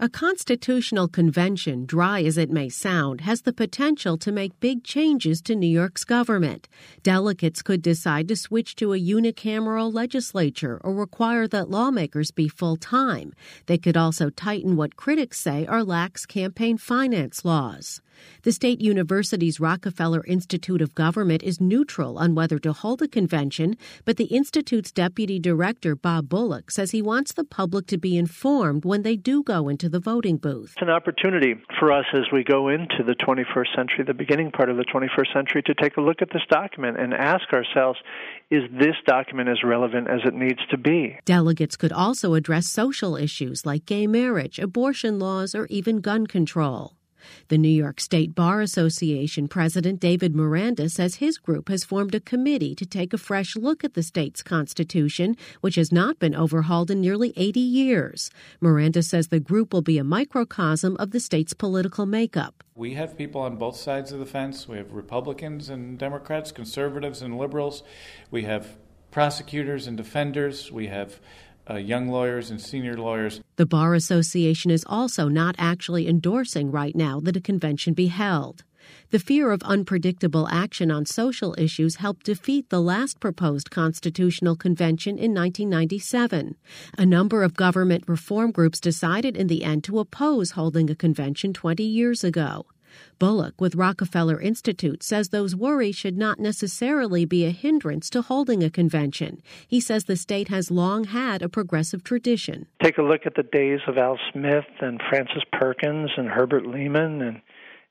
A constitutional convention, dry as it may sound, has the potential to make big changes to New York's government. Delegates could decide to switch to a unicameral legislature or require that lawmakers be full-time. They could also tighten what critics say are lax campaign finance laws. The state university's Rockefeller Institute of Government is neutral on whether to hold a convention, but the institute's deputy director, Bob Bullock, says he wants the public to be informed when they do go into the voting booth. It's an opportunity for us as we go into the 21st century, the beginning part of the 21st century, to take a look at this document and ask ourselves, is this document as relevant as it needs to be? Delegates could also address social issues like gay marriage, abortion laws, or even gun control. The New York State Bar Association president David Miranda says his group has formed a committee to take a fresh look at the state's constitution, which has not been overhauled in nearly 80 years. Miranda says the group will be a microcosm of the state's political makeup. We have people on both sides of the fence. We have Republicans and Democrats, conservatives and liberals. We have prosecutors and defenders. We have young lawyers and senior lawyers. The Bar Association is also not actually endorsing right now that a convention be held. The fear of unpredictable action on social issues helped defeat the last proposed constitutional convention in 1997. A number of government reform groups decided in the end to oppose holding a convention 20 years ago. Bullock with Rockefeller Institute says those worries should not necessarily be a hindrance to holding a convention. He says the state has long had a progressive tradition. Take a look at the days of Al Smith and Francis Perkins and Herbert Lehman and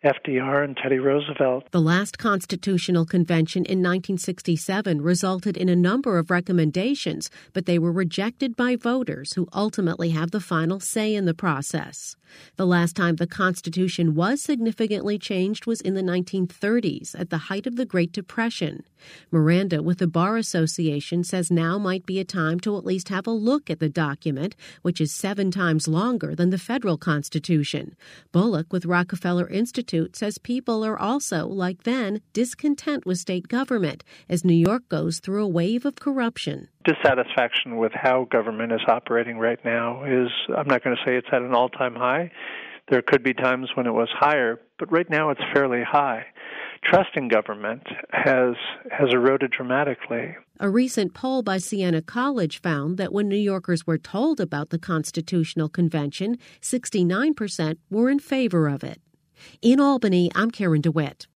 FDR and Teddy Roosevelt. The last constitutional convention in 1967 resulted in a number of recommendations, but they were rejected by voters who ultimately have the final say in the process. The last time the Constitution was significantly changed was in the 1930s, at the height of the Great Depression. Miranda with the Bar Association says now might be a time to at least have a look at the document, which is 7 times longer than the federal Constitution. Bullock with Rockefeller Institute says people are also, like then, discontent with state government as New York goes through a wave of corruption. Dissatisfaction with how government is operating right now is, I'm not going to say it's at an all-time high. There could be times when it was higher, but right now it's fairly high. Trust in government has eroded dramatically. A recent poll by Siena College found that when New Yorkers were told about the Constitutional Convention, 69% were in favor of it. In Albany, I'm Karen DeWitt.